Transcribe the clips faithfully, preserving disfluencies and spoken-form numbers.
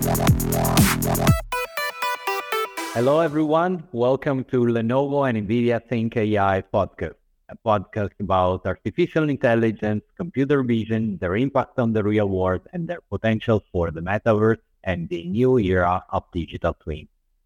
Hello, everyone. Welcome to Lenovo and NVIDIA Think A I podcast, a podcast about artificial intelligence, computer vision, their impact on the real world, and their potential for the metaverse and the new era of digital twins.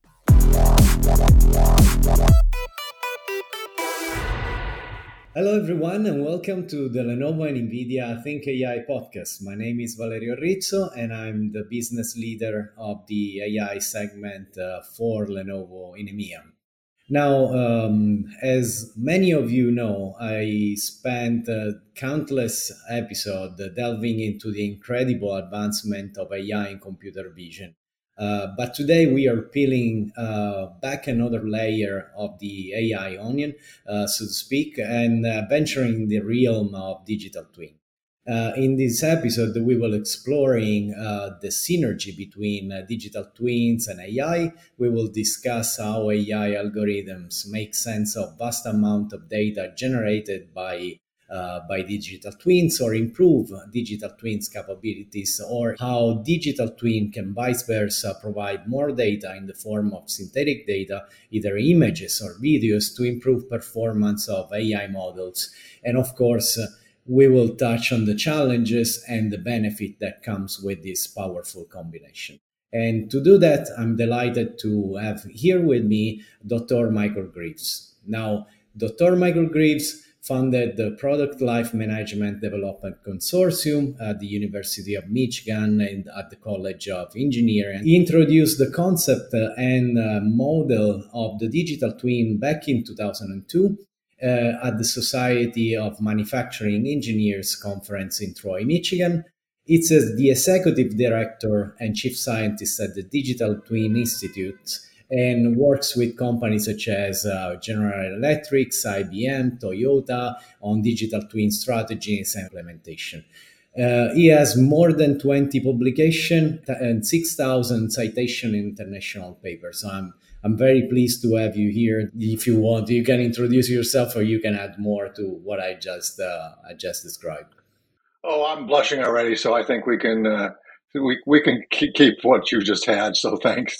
Hello, everyone, and welcome to the Lenovo and NVIDIA Think A I podcast. My name is Valerio Rizzo, and I'm the business leader of the A I segment uh, for Lenovo in EMEA. Now, um, as many of you know, I spent uh, countless episodes delving into the incredible advancement of A I in computer vision. Uh, but today we are peeling uh, back another layer of the A I onion, uh, so to speak, and uh, venturing the realm of digital twin. Uh, in this episode, we will exploring uh, the synergy between uh, digital twins and A I. We will discuss how A I algorithms make sense of vast amount of data generated by uh, by digital twins, or improve digital twins capabilities, or how digital twin can vice versa provide more data in the form of synthetic data, either images or videos, to improve performance of A I models. And of course, uh, we will touch on the challenges and the benefit that comes with this powerful combination. And to do that, I'm delighted to have here with me Doctor Michael Greaves. Now, Doctor Michael Greaves founded the Product Life Management Development Consortium at the University of Michigan and at the College of Engineering. He introduced the concept and model of the digital twin back in two thousand two. Uh, at the Society of Manufacturing Engineers conference in Troy, Michigan. It's as the executive director and chief scientist at the Digital Twin Institute, and works with companies such as uh, General Electric, I B M, Toyota on digital twin strategies and implementation. Uh, he has more than twenty publications and six thousand citations in international papers. So I'm I'm very pleased to have you here. If you want, you can introduce yourself, or you can add more to what I just uh, I just described. Oh, I'm blushing already, so I think we can uh, we we can keep what you just had. So thanks.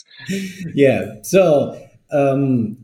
Yeah. So um,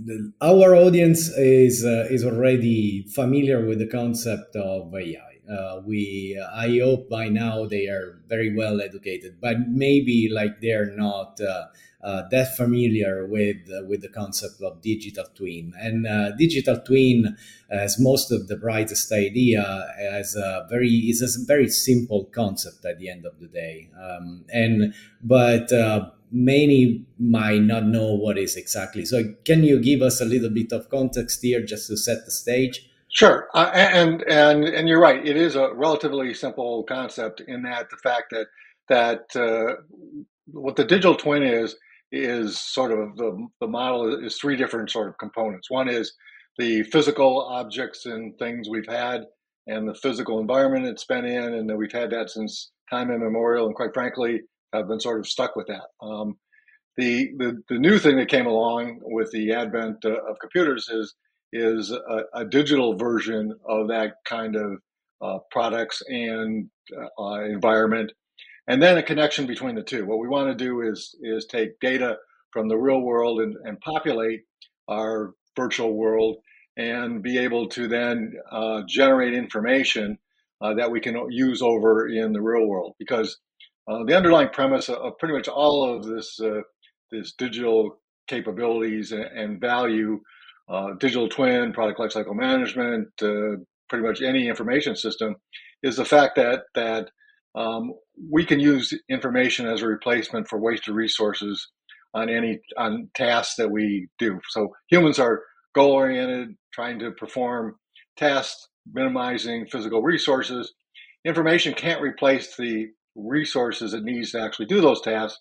our audience is uh, is already familiar with the concept of A I. Uh, we, I hope by now they are very well educated, but maybe like they're not uh, uh, that familiar with uh, with the concept of digital twin. And uh, digital twin, as most of the brightest idea, as a very is a very simple concept at the end of the day. Um, and but uh, many might not know what is exactly. So, can you give us a little bit of context here, just to set the stage? Sure, uh, and and and you're right. It is a relatively simple concept in that the fact that that uh, what the digital twin is is sort of the the model is three different sort of components. One is the physical objects and things we've had, and the physical environment it's been in, and that we've had that since time immemorial, and quite frankly, have been sort of stuck with that. Um, the, the the new thing that came along with the advent uh, of computers is is a, a digital version of that kind of uh, products and uh, environment, and then a connection between the two. What we want to do is is take data from the real world and, and populate our virtual world, and be able to then uh, generate information uh, that we can use over in the real world. Because uh, the underlying premise of pretty much all of this uh, this digital capabilities and, and value, uh, digital twin, product lifecycle management, uh, pretty much any information system, is the fact that that um, we can use information as a replacement for wasted resources on any on tasks that we do. So humans are goal oriented, trying to perform tasks, minimizing physical resources. Information can't replace the resources it needs to actually do those tasks.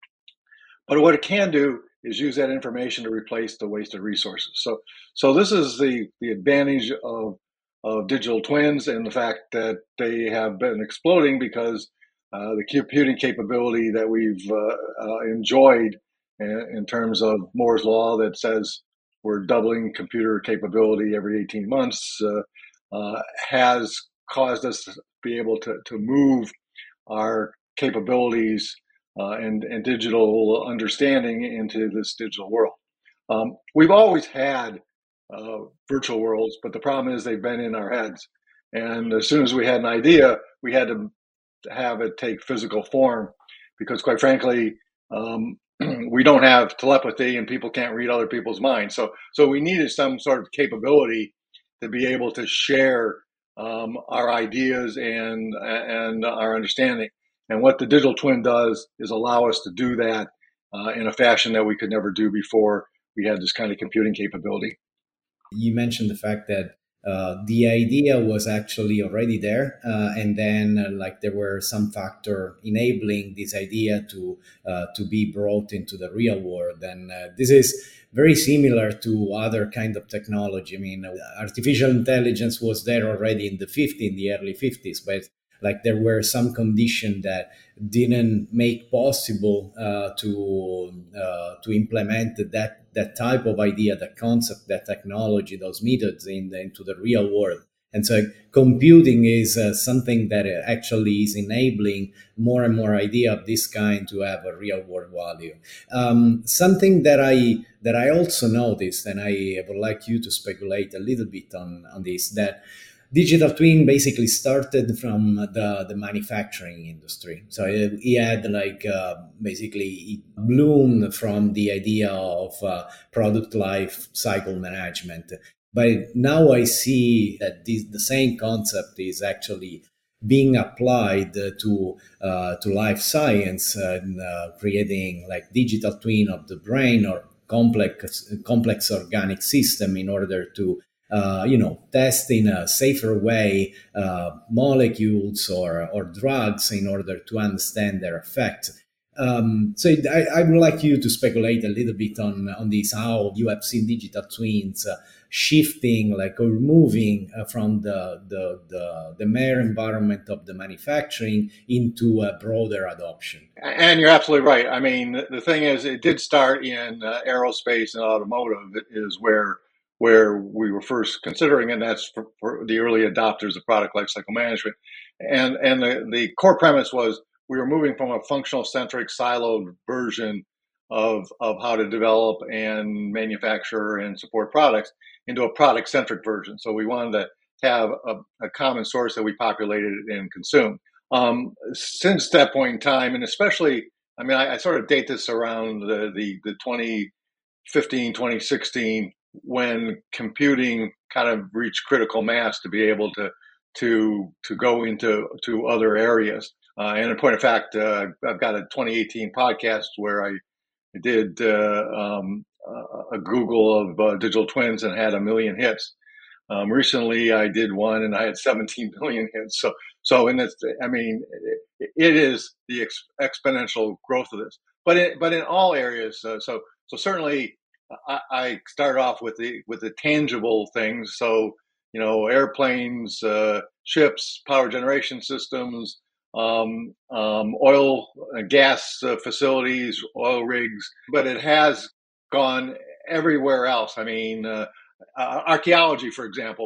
But what it can do is use that information to replace the wasted resources. So, so this is the, the advantage of, of digital twins, and the fact that they have been exploding because uh, the computing capability that we've uh, uh, enjoyed in, in terms of Moore's law that says we're doubling computer capability every eighteen months uh, uh, has caused us to be able to, to move our capabilities uh, and, and digital understanding into this digital world. Um, we've always had uh, virtual worlds, but the problem is they've been in our heads. And as soon as we had an idea, we had to have it take physical form, because quite frankly, um, we don't have telepathy and people can't read other people's minds. So, so we needed some sort of capability to be able to share um, our ideas and and our understanding. And what the digital twin does is allow us to do that uh, in a fashion that we could never do before we had this kind of computing capability. You mentioned the fact that uh, the idea was actually already there, uh, and then uh, like there were some factor enabling this idea to uh, to be brought into the real world, and uh, this is very similar to other kind of technology. I mean, artificial intelligence was there already in the fifties, in the early fifties, but like there were some conditions that didn't make possible uh, to uh, to implement that that type of idea, that concept, that technology, those methods in the, into the real world. And so computing is uh, something that actually is enabling more and more idea of this kind to have a real world value. Um, something that I that I also noticed, and I would like you to speculate a little bit on, on this, that digital twin basically started from the, the manufacturing industry. So it, it had like uh, basically it bloomed from the idea of uh, product life cycle management. But now I see that this, the same concept is actually being applied to uh, to life science, and uh, creating like digital twin of the brain or complex complex organic system in order to Uh, you know, test in a safer way uh, molecules or, or drugs in order to understand their effect. Um, so I, I would like you to speculate a little bit on, on this, how you have seen digital twins uh, shifting, like, or moving uh, from the, the, the, the mere environment of the manufacturing into a broader adoption. And you're absolutely right. I mean, the thing is, it did start in uh, aerospace and automotive. It is where where we were first considering, and that's for, for the early adopters of product lifecycle management. And and the, the core premise was we were moving from a functional centric siloed version of of how to develop and manufacture and support products into a product centric version. So we wanted to have a, a common source that we populated and consumed. Um, since that point in time, and especially, I mean, I, I sort of date this around the, the, the twenty fifteen, twenty sixteen, when computing kind of reached critical mass to be able to to to go into to other areas. Uh, and in point of fact, uh, I've got a twenty eighteen podcast where I did uh, um, a Google of uh, digital twins and had a million hits. Um, recently, I did one and I had seventeen million hits. So, so in this, I mean, it, it is the ex- exponential growth of this. But it, but in all areas, uh, so so certainly, I, I started off with the with the tangible things. So you know, airplanes, uh, ships, power generation systems, um, um, oil, uh, gas uh, facilities, oil rigs. But it has gone everywhere else. I mean. Uh, Uh, archaeology, for example.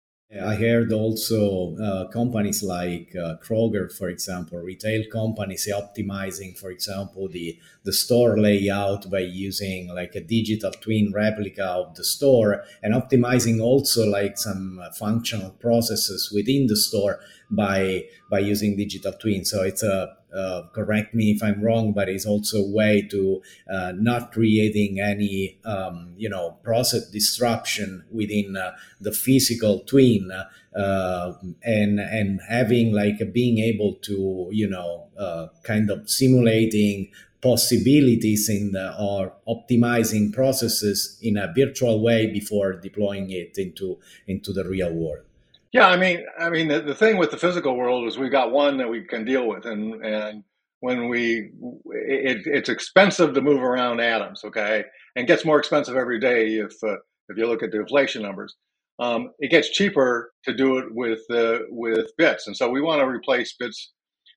I heard also uh, companies like uh, Kroger, for example, retail companies optimizing, for example, the, the store layout by using like a digital twin replica of the store, and optimizing also like some uh, functional processes within the store by by using digital twin. So it's a uh, correct me if I'm wrong, but it's also a way to uh, not creating any um, you know process disruption within uh, the physical twin, uh, and and having like being able to you know uh, kind of simulating possibilities in the, or optimizing processes in a virtual way before deploying it into into the real world. Yeah, I mean, I mean, the, the thing with the physical world is we've got one that we can deal with, and and when we, it, it's expensive to move around atoms, okay, and gets more expensive every day if uh, if you look at the inflation numbers. Um, it gets cheaper to do it with uh, with bits, and so we want to replace bits.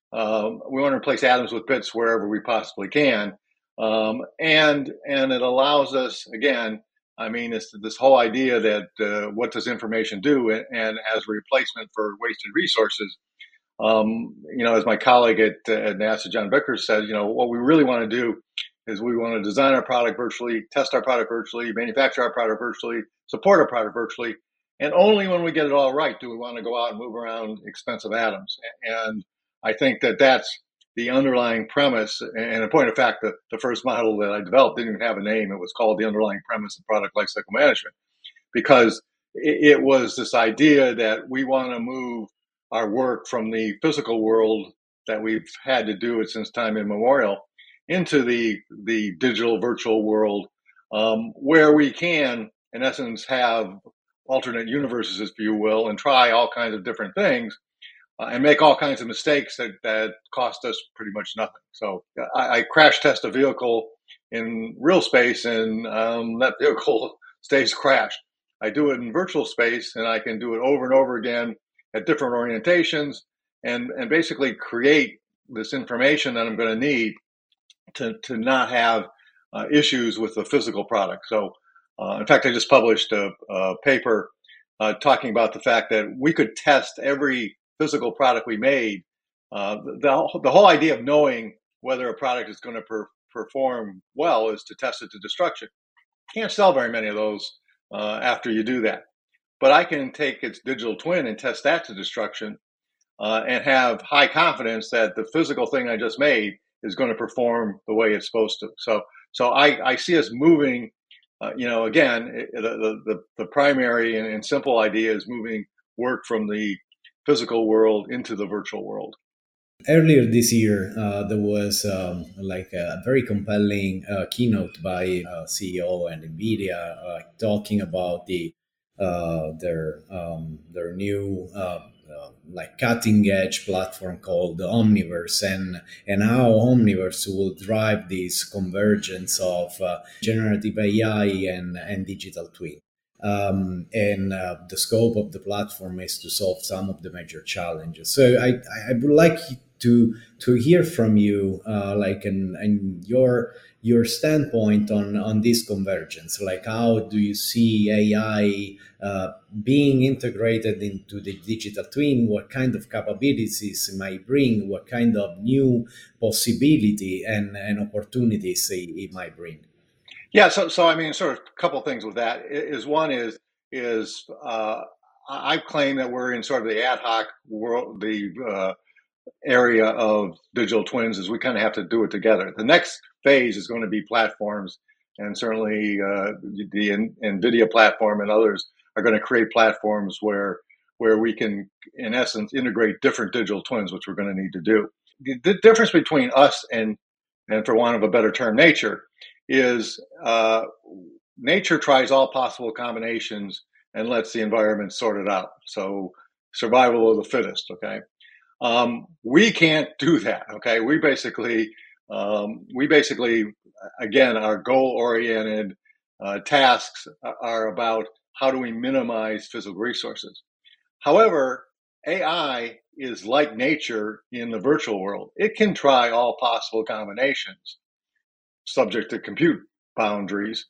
Um, we want to replace atoms with bits wherever we possibly can, um, and and it allows us again. I mean, it's this whole idea that uh, what does information do, and, and as a replacement for wasted resources, um, you know, as my colleague at, at NASA, John Vickers, said, you know, what we really want to do is we want to design our product virtually, test our product virtually, manufacture our product virtually, support our product virtually, and only when we get it all right do we want to go out and move around expensive atoms. And I think that that's the underlying premise. And in point of fact, the, the first model that I developed didn't even have a name. It was called the underlying premise of product lifecycle management, because it, it was this idea that we want to move our work from the physical world that we've had to do it since time immemorial into the the digital virtual world, um, where we can, in essence, have alternate universes, if you will, and try all kinds of different things, uh, and make all kinds of mistakes that, that cost us pretty much nothing. So I, I crash test a vehicle in real space, and um, that vehicle stays crashed. I do it in virtual space, and I can do it over and over again at different orientations, and, and basically create this information that I'm going to need to, to not have uh, issues with the physical product. So, uh, in fact, I just published a, a paper uh, talking about the fact that we could test every physical product we made. Uh, the, the whole idea of knowing whether a product is going to per, perform well is to test it to destruction. Can't sell very many of those uh, after you do that. But I can take its digital twin and test that to destruction, uh, and have high confidence that the physical thing I just made is going to perform the way it's supposed to. So, so I, I see us moving. Uh, you know, again, it, the, the the primary and, and simple idea is moving work from the physical world into the virtual world. Earlier this year, uh, there was um, like a very compelling uh, keynote by uh, C E O and NVIDIA uh, talking about the uh, their um, their new uh, uh, like cutting edge platform called the Omniverse, and and how Omniverse will drive this convergence of uh, generative A I and and digital twin. Um, and uh, the scope of the platform is to solve some of the major challenges. So I, I would like to to hear from you, uh, like, and and your your standpoint on on this convergence. Like, how do you see A I uh, being integrated into the digital twin? What kind of capabilities it might bring? What kind of new possibility and, and opportunities it, it might bring? Yeah, so so I mean, sort of a couple of things with that is one is is uh, I claim that we're in sort of the ad hoc world, the uh, area of digital twins, is we kind of have to do it together. The next phase is going to be platforms, and certainly uh, the NVIDIA platform and others are going to create platforms where where we can, in essence, integrate different digital twins, which we're going to need to do. The, the difference between us and and for want of a better term, nature, is uh, nature tries all possible combinations and lets the environment sort it out. So survival of the fittest, okay? Um, we can't do that, okay? We basically, um, we basically, again, our goal-oriented uh, tasks are about how do we minimize physical resources. However, A I is like nature in the virtual world. It can try all possible combinations subject to compute boundaries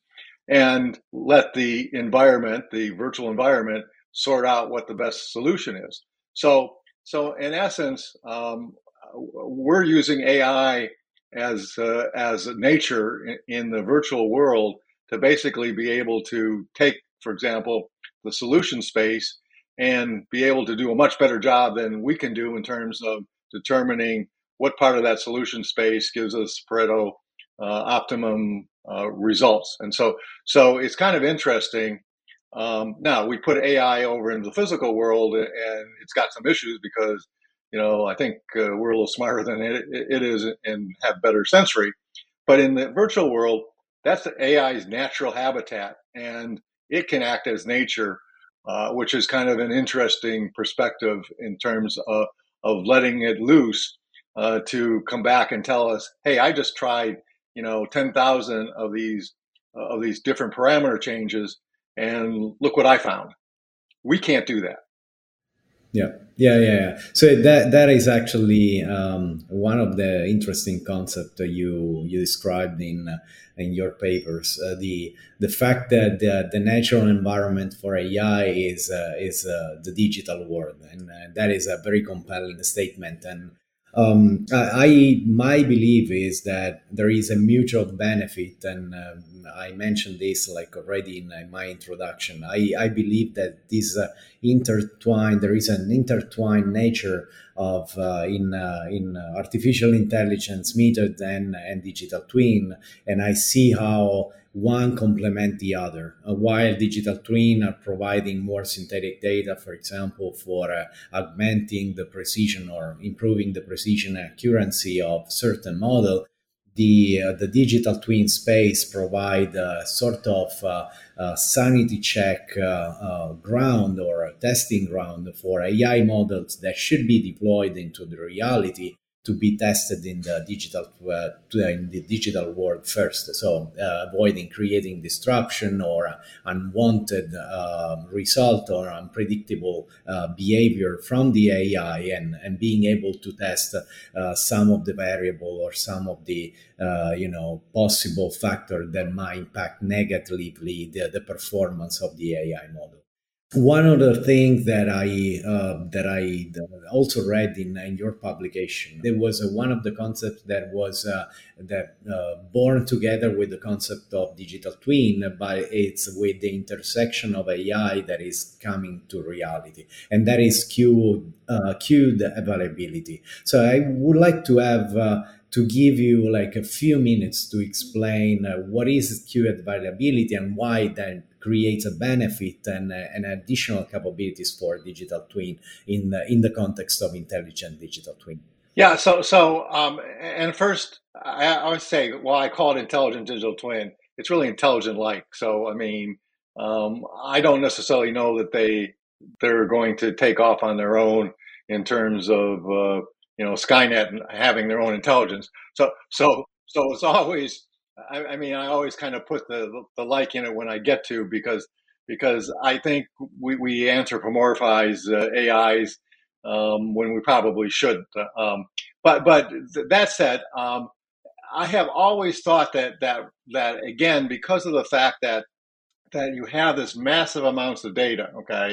and let the environment, the virtual environment, sort out what the best solution is. So, so in essence, um, we're using A I as uh, as nature in, in the virtual world to basically be able to take, for example, the solution space and be able to do a much better job than we can do in terms of determining what part of that solution space gives us Pareto uh, optimum uh, results. And so, so it's kind of interesting. Um, now we put A I over into the physical world, and it's got some issues because, you know, I think uh, we're a little smarter than it, it is and have better sensory. But in the virtual world, that's the A I's natural habitat, and it can act as nature, uh, which is kind of an interesting perspective in terms of, of letting it loose uh, to come back and tell us, hey, I just tried, you know, ten thousand of these uh, of these different parameter changes, and look what I found. We can't do that. Yeah, yeah, yeah, yeah. So that that is actually um, one of the interesting concepts that you you described in uh, in your papers. Uh, the the fact that the, the natural environment for A I is uh, is uh, the digital world, and uh, that is a very compelling statement. And um, I, I my belief is that there is a mutual benefit, and um, I mentioned this like already in uh, my introduction. I I believe that this. Uh, intertwined there is an intertwined nature of uh, in uh, in uh, artificial intelligence method and and digital twin, and I see how one complement the other. Uh, while digital twin are providing more synthetic data, for example, for uh, augmenting the precision or improving the precision and accuracy of certain model, the uh, the digital twin space provide a sort of uh, uh, sanity check uh, uh, ground or a testing ground for A I models that should be deployed into the reality to be tested in the digital uh, in the digital world first. So uh, avoiding creating disruption or unwanted uh, result or unpredictable uh, behavior from the A I, and, and being able to test uh, some of the variable or some of the uh, you know possible factor that might impact negatively the, the performance of the A I model. One of the things that I uh, that I also read in, in your publication, there was uh, one of the concepts that was uh, that uh, born together with the concept of digital twin, but it's with the intersection of A I that is coming to reality, and that is Q uh, queued availability. So I would like to have. Uh, to give you like a few minutes to explain uh, what is queue availability and why that creates a benefit and, uh, and additional capabilities for digital twin in the, in the context of intelligent digital twin. Yeah. So so um, and first, I, I would say, well, I call it intelligent digital twin. It's really intelligent like. So I mean, um, I don't necessarily know that they they're going to take off on their own in terms of uh, you know Skynet and having their own intelligence. So so so it's always. I, I mean, I always kind of put the the like in it when I get to, because because I think we we anthropomorphize uh, A Is um, when we probably shouldn't. Um, but but that said, um, I have always thought that that that again, because of the fact that that you have this massive amounts of data, okay,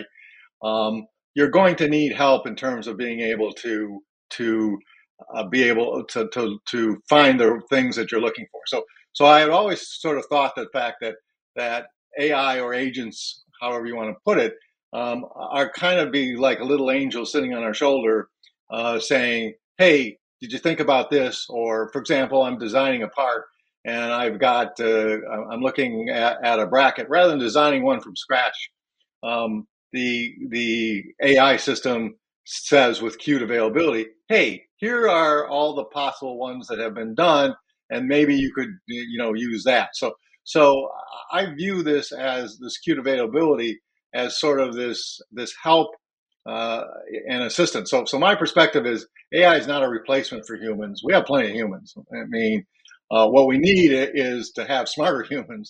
um, you're going to need help in terms of being able to to uh, be able to, to to find the things that you're looking for. So so I had always sort of thought the fact that that A I or agents, however you want to put it, um, are kind of be like a little angel sitting on our shoulder, uh, saying, "Hey, did you think about this?" Or, for example, I'm designing a part and I've got uh, I'm looking at, at a bracket rather than designing one from scratch. Um, the the A I system says with queued availability, hey, here are all the possible ones that have been done, and maybe you could you know use that. So so I view this as this queued availability as sort of this this help uh, and assistance. So so my perspective is A I is not a replacement for humans. We have plenty of humans. I mean, uh, what we need is to have smarter humans,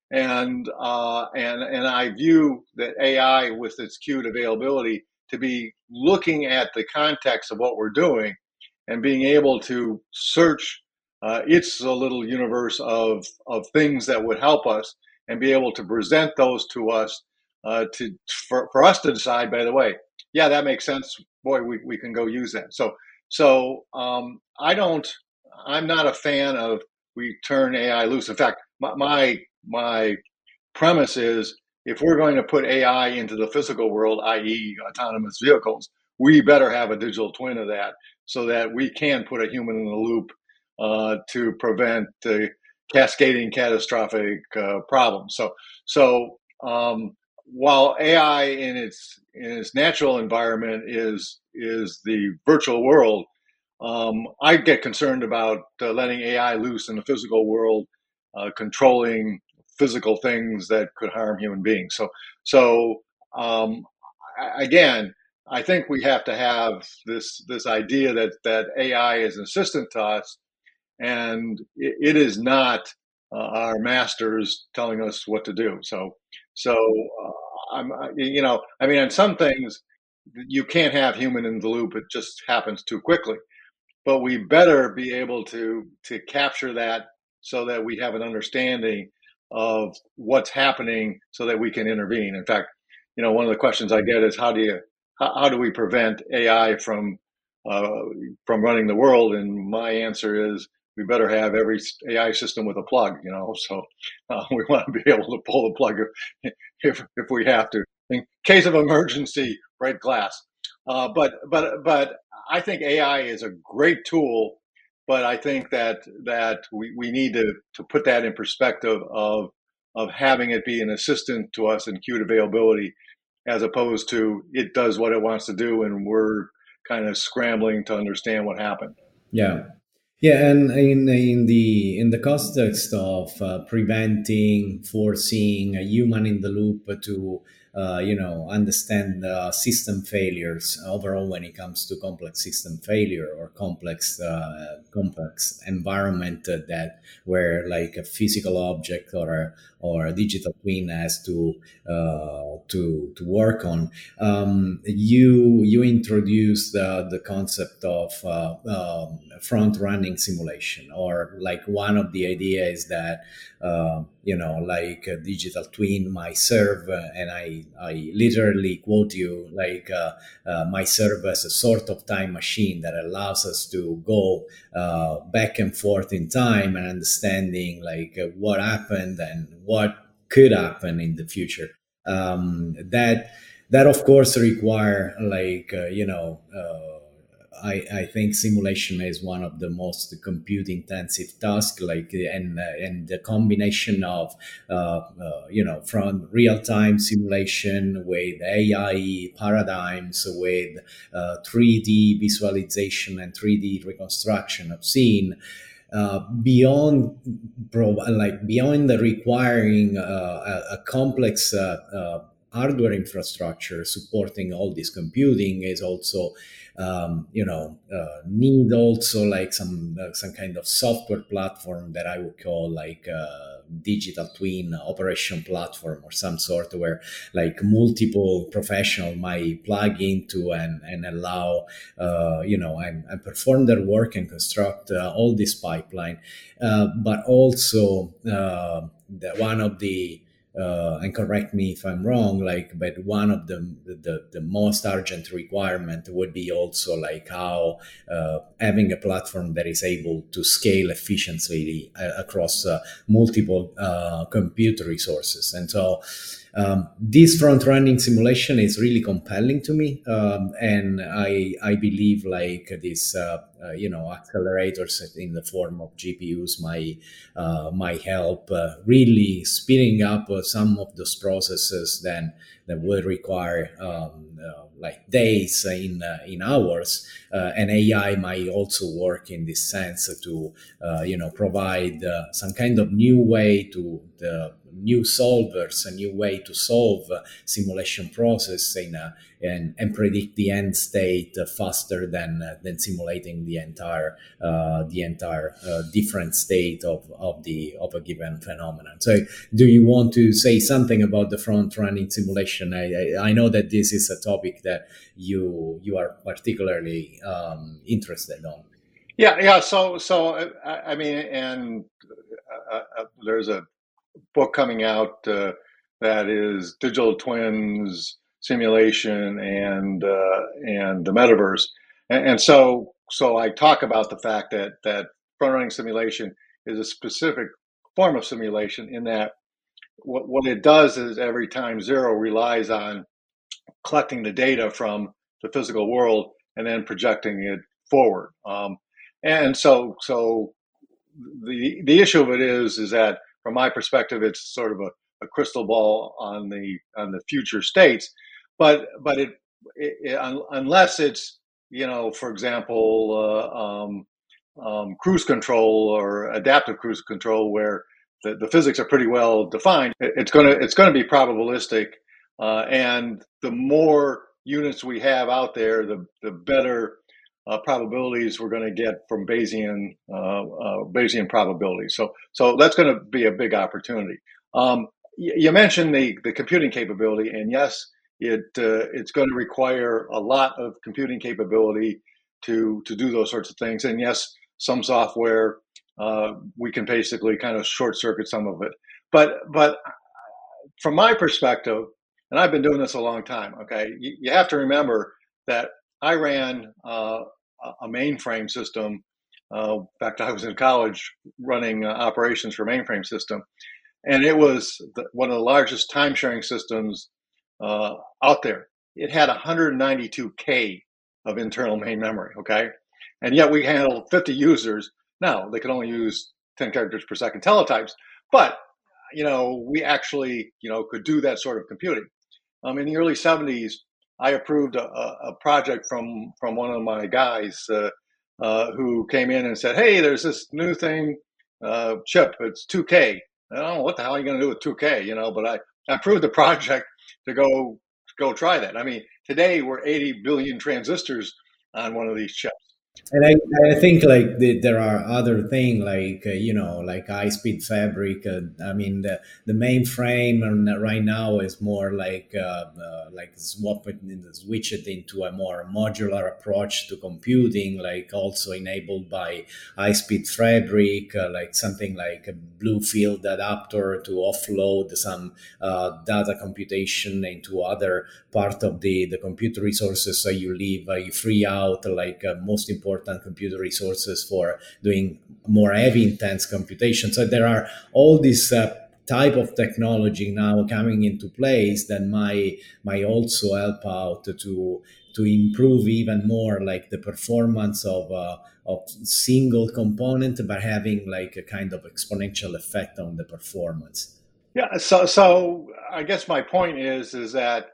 and uh, and and I view that A I with its queued availability to be looking at the context of what we're doing and being able to search uh, its a little universe of of things that would help us and be able to present those to us uh, to for, for us to decide. By the way, yeah, that makes sense. Boy, we, we can go use that. So so um, I don't. I'm not a fan of we turn A I loose. In fact, my, my my premise is if we're going to put A I into the physical world, that is autonomous vehicles, we better have a digital twin of that so that we can put a human in the loop uh, to prevent uh, cascading catastrophic uh, problems. So, so um, while A I in its in its natural environment is is the virtual world, um, I get concerned about uh, letting A I loose in the physical world, uh, controlling physical things that could harm human beings. So, so um, again, I think we have to have this this idea that that A I is an assistant to us, and it, it is not uh, our masters telling us what to do. So, so uh, I'm you know, I mean, on some things you can't have human in the loop. It just happens too quickly. But we better be able to to capture that so that we have an understanding of what's happening so that we can intervene. In fact, you know, one of the questions I get is how do you how, how do we prevent A I from uh, from running the world? And my answer is we better have every A I system with a plug. You know, so uh, we want to be able to pull the plug if if, if we have to in case of emergency, break glass. Uh, but but but I think A I is a great tool, but I think that that we, we need to, to put that in perspective of of having it be an assistant to us in queued availability, as opposed to it does what it wants to do and we're kind of scrambling to understand what happened. Yeah. Yeah, and in in the in the context of uh, preventing, foreseeing a human in the loop to uh, you know understand uh, system failures overall when it comes to complex system failure or complex uh, complex environment uh, that where like a physical object or a, or a digital twin has to uh, to to work on. Um, you you introduced uh, the concept of uh, um, front running simulation, or like one of the ideas is that uh, you know like a digital twin might serve, uh, and I I literally quote you like uh, uh, might serve as a sort of time machine that allows us to go uh, back and forth in time and understanding like uh, what happened and what could happen in the future. Um, that that of course require like uh, you know. Uh, I, I think simulation is one of the most compute intensive tasks, like and uh, and the combination of uh, uh, you know from real time simulation with A I paradigms, with uh, three D visualization and three D reconstruction of scene. Uh, beyond like beyond the requiring uh, a, a complex uh, uh, hardware infrastructure supporting all this computing is also um, you know uh, need also like some uh, some kind of software platform that I would call like uh, digital twin operation platform or some sort, where like multiple professionals might plug into and and allow uh, you know and, and perform their work and construct uh, all this pipeline, uh, but also uh, the, one of the uh, and correct me if I'm wrong, like, but one of the the, the most urgent requirement would be also like how uh, having a platform that is able to scale efficiently uh, across uh, multiple uh, compute resources. And so um, this front-running simulation is really compelling to me, um, and I I believe like this uh, uh, you know accelerators in the form of G P Us might uh, might help uh, really speeding up uh, some of those processes then that would require um, uh, like days in uh, in hours, uh, and A I might also work in this sense to uh, you know provide uh, some kind of new way to the new solvers, a new way to solve uh, simulation process in a, and and predict the end state uh, faster than uh, than simulating the entire uh, the entire uh, different state of of the of a given phenomenon. So, do you want to say something about the front running simulation? I I, I know that this is a topic that you you are particularly um, interested on. Yeah, yeah. So so I, I mean, and uh, uh, there's a book coming out uh, that is digital twins, simulation, and uh, and the metaverse. And, and so so I talk about the fact that that front running simulation is a specific form of simulation in that what, what it does is every time zero relies on collecting the data from the physical world and then projecting it forward. Um, and so so the the issue of it is is that from my perspective, it's sort of a, a crystal ball on the on the future states, but but it, it, it unless it's you know for example uh, um, um, cruise control or adaptive cruise control where the, the physics are pretty well defined, it, it's gonna it's gonna be probabilistic, uh, and the more units we have out there, the the better Uh, probabilities we're going to get from Bayesian uh, uh, Bayesian probabilities. So so that's going to be a big opportunity. Um, you, you mentioned the the computing capability, and yes, it uh, it's going to require a lot of computing capability to to do those sorts of things. And yes, some software uh, we can basically kind of short circuit some of it. But but from my perspective, and I've been doing this a long time. Okay, you, you have to remember that I ran uh, a mainframe system. Uh, in fact, I was in college running uh, operations for mainframe system, and it was the, one of the largest time sharing systems uh, out there. It had one hundred ninety-two K of internal main memory. Okay, and yet we handled fifty users. Now they could only use ten characters per second teletypes, but you know we actually you know could do that sort of computing. Um, in the early seventies, I approved a, a project from from one of my guys uh, uh, who came in and said, "Hey, there's this new thing, uh, chip. It's two K." I don't know what the hell are you going to do with two K, you know. But I, I approved the project to go go try that. I mean, today we're eighty billion transistors on one of these chips. And I, I think like the, there are other thing like uh, you know like high speed fabric. Uh, I mean the the mainframe and right now is more like uh, uh, like swap it and switch it into a more modular approach to computing, like also enabled by high speed fabric, uh, like something like a Bluefield adapter to offload some uh, data computation into other part of the the computer resources, so you leave uh, you free out like uh, most important important computer resources for doing more heavy intense computation. So there are all these uh, type of technology now coming into place that might might also help out to to improve even more like the performance of uh, of single component, but having like a kind of exponential effect on the performance. Yeah. So so I guess my point is is that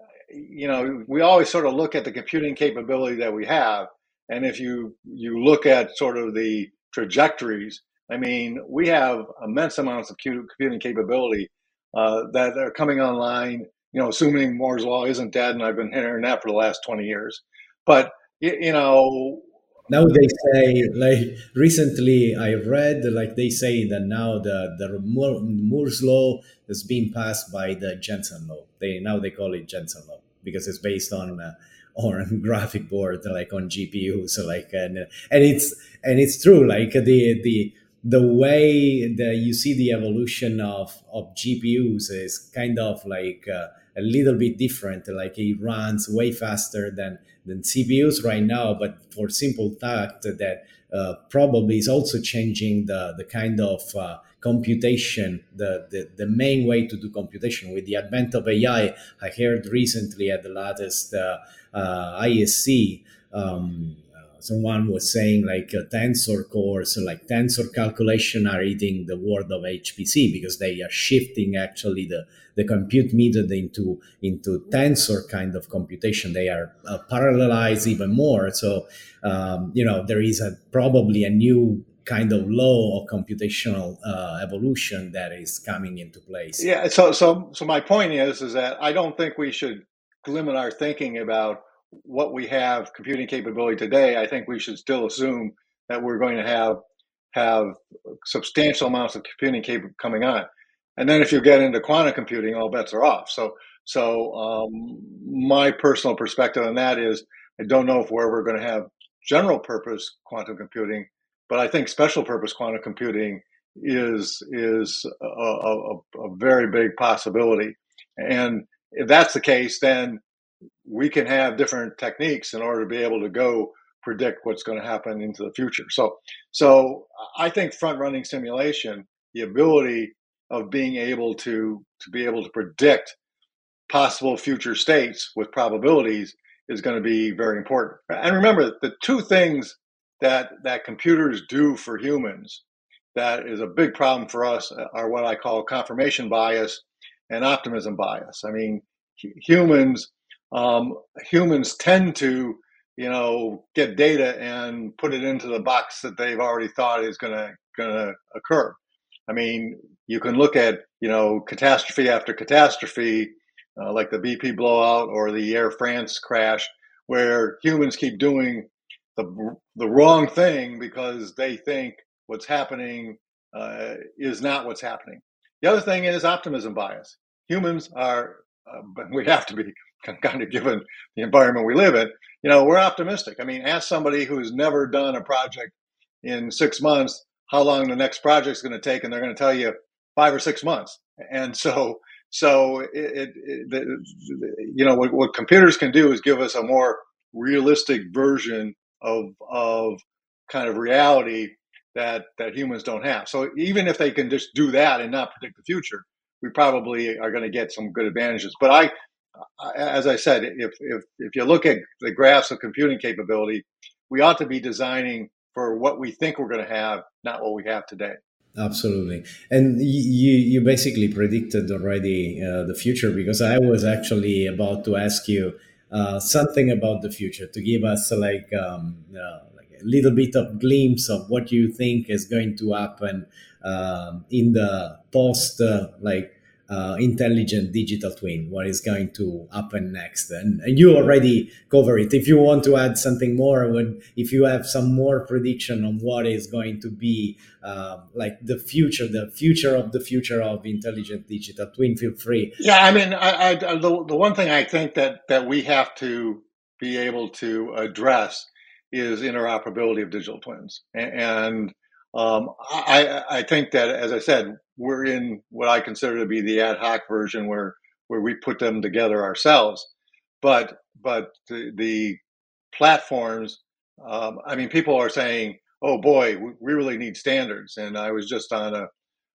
you know we always sort of look at the computing capability that we have. And if you you look at sort of the trajectories, I mean, we have immense amounts of computing capability uh, that are coming online. You know, assuming Moore's law isn't dead, and I've been hearing that for the last twenty years. But you, you know, now they say like recently I read like they say that now the the Moore's law is being passed by the Jensen law. They now they call it Jensen law because it's based on. Uh, on graphic board like on G P U, so like and and it's and it's true like the the the way that you see the evolution of of G P Us is kind of like uh, a little bit different. Like it runs way faster than than C P Us right now, but for simple fact that uh, probably is also changing the the kind of uh, computation, the, the the main way to do computation with the advent of A I. I heard recently at the latest uh, uh, I S C, um, uh, someone was saying like uh, tensor cores, so like tensor calculation are eating the world of H P C because they are shifting actually the, the compute method into into tensor kind of computation. They are uh, parallelized even more. So um, you know there is a probably a new kind of law of computational uh, evolution that is coming into place. Yeah. So, so, so my point is, is that I don't think we should limit our thinking about what we have computing capability today. I think we should still assume that we're going to have have substantial amounts of computing capability coming on, and then if you get into quantum computing, all bets are off. So, so um, my personal perspective on that is, I don't know if we're ever going to have general purpose quantum computing. But I think special purpose quantum computing is is a, a, a very big possibility. And if that's the case, then we can have different techniques in order to be able to go predict what's going to happen into the future. So, so I think front running simulation, the ability of being able to to be able to predict possible future states with probabilities is going to be very important. And remember, the two things that that computers do for humans that is a big problem for us are what I call confirmation bias and optimism bias. I mean, humans um, humans tend to you know get data and put it into the box that they've already thought is going to going to occur. I mean, you can look at you know catastrophe after catastrophe, uh, like the B P blowout or the Air France crash, where humans keep doing the the wrong thing because they think what's happening uh, is not what's happening. The other thing is optimism bias. Humans are, uh, we have to be kind of given the environment we live in, you know, we're optimistic. I mean, ask somebody who's never done a project in six months how long the next project is going to take, and they're going to tell you five or six months. And so, so it, it, it you know, what, what computers can do is give us a more realistic version of of kind of reality that that humans don't have. So even if they can just do that and not predict the future, we probably are going to get some good advantages. But I, as I said, if if if you look at the graphs of computing capability, we ought to be designing for what we think we're going to have, not what we have today. Absolutely. And you you basically predicted already uh, the future, because I was actually about to ask you uh, something about the future, to give us like um, uh, like a little bit of glimpse of what you think is going to happen um, in the post uh, like Uh, intelligent digital twin, what is going to happen next. And, and you already cover it. If you want to add something more, when, if you have some more prediction on what is going to be uh, like the future, the future of the future of intelligent digital twin, feel free. Yeah, I mean, I, I, the, the one thing I think that, that we have to be able to address is interoperability of digital twins. And, and um, I, I think that, as I said, we're in what I consider to be the ad hoc version where, where we put them together ourselves. But, but the, the platforms, um, I mean, people are saying, oh boy, we really need standards. And I was just on a,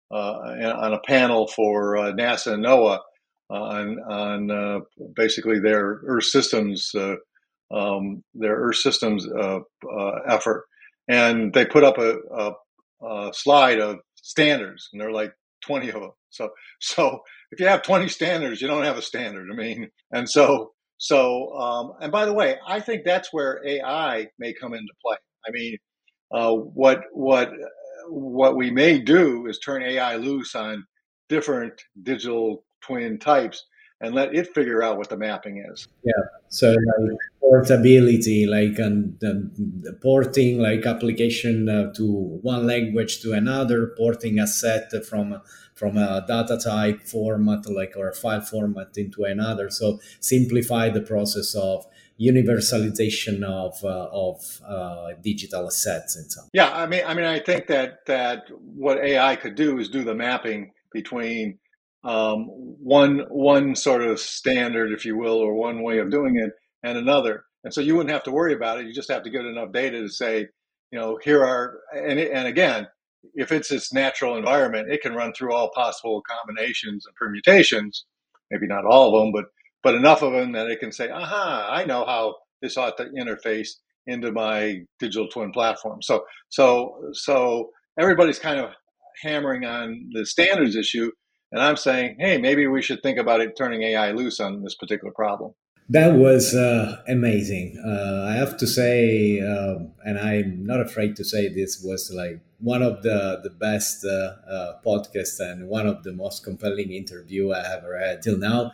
uh, on a panel for uh, NASA and NOAA on, on uh, basically their Earth systems, uh, um, their Earth systems uh, uh, effort. And they put up a, a, a slide of standards, and there are like twenty of them. So, so if you have twenty standards, you don't have a standard. I mean, and so, so, um, and by the way, I think that's where A I may come into play. I mean, uh, what, what, what we may do is turn A I loose on different digital twin types and let it figure out what the mapping is. Yeah. So like portability, like um, the, the porting, like application uh, to one language to another, porting a set from from a data type format, like or a file format into another. So simplify the process of universalization of uh, of uh, digital assets and so on. Yeah, I mean, I mean, I think that that what A I could do is do the mapping between um, one one sort of standard, if you will, or one way of doing it, and another. And so you wouldn't have to worry about it. You just have to get enough data to say, you know, here are, and it, and again, if it's its natural environment, it can run through all possible combinations and permutations. Maybe not all of them, but but enough of them that it can say, aha, I know how this ought to interface into my digital twin platform. So so so everybody's kind of hammering on the standards issue, and I'm saying, hey, maybe we should think about it turning A I loose on this particular problem. That was uh, amazing. Uh, I have to say, uh, and I'm not afraid to say this was like one of the, the best uh, uh, podcasts and one of the most compelling interview I ever had till now.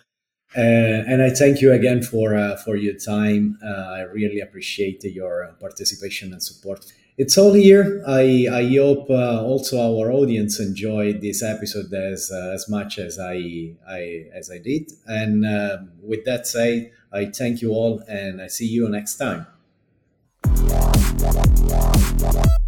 Uh, and I thank you again for uh, for your time. Uh, I really appreciate your participation and support. It's all here. I I hope uh, also our audience enjoyed this episode as uh, as much as I I as I did. And uh, with that said, I thank you all, and I see you next time.